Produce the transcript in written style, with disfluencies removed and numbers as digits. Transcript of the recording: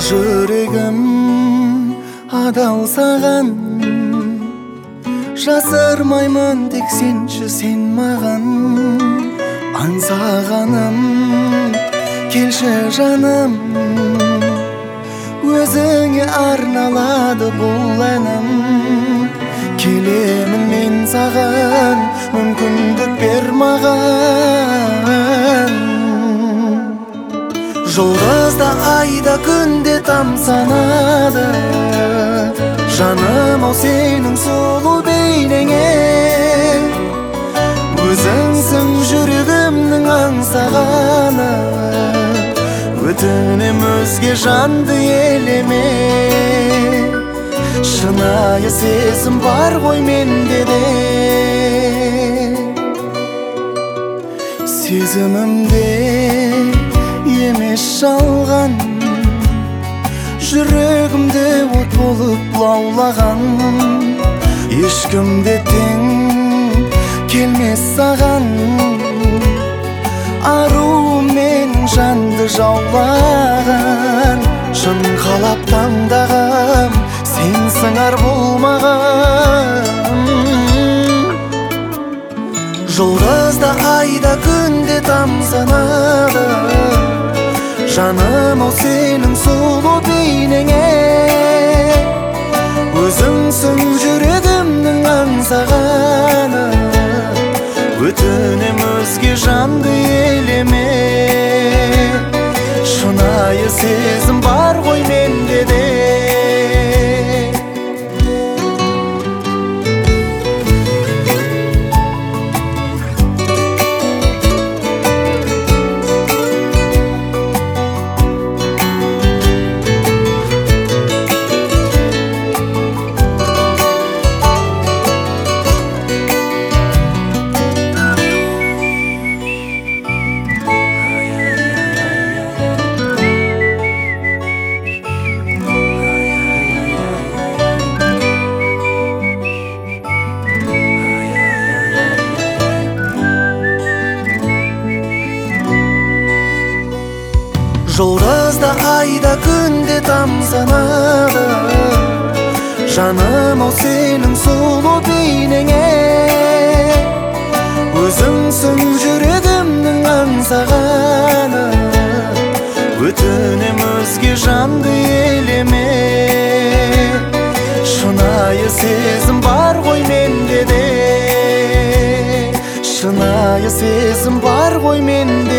жүрегім адал саған, жасырмаймын тек сенші сен маған. Аңсағаным келші жаным, өзіңе арналады бұл әнім. Келемін мен саған, мүмкіндік бер маған. Жұлдызда айда күнде тамсанады, жаным ау сенің сұлу бейнеңе. Өзіңсің жүрегімнің аңсағаны, өтінем өзге жанды елеме. Шынайы сезім бар ғой менде де, сезімімде емес жалған, жүрегімде от болып лаулаған. Ешкімде тең келмес саған, аруымен жанды жаулаған. Шын қалап таңдағам, сен сыңар болмаған. Жұлдызда айда күнде тамсанады, жаным ау сенің сұлу бейнеңе. Өзіңсің жүрегімнің аңсағаны, өтінем өзге жанды елеме. Шынайы сезім бар ғой менде де. Жұлдызда айда күнде тамсанады, жаным ау сенің сұлу бейнеңе. Өзіңсің жүрегімнің аңсағаны, өтінем өзге жанды елеме. Шынайы сезім бар ғой менде де, шынайы сезім бар ғой менде.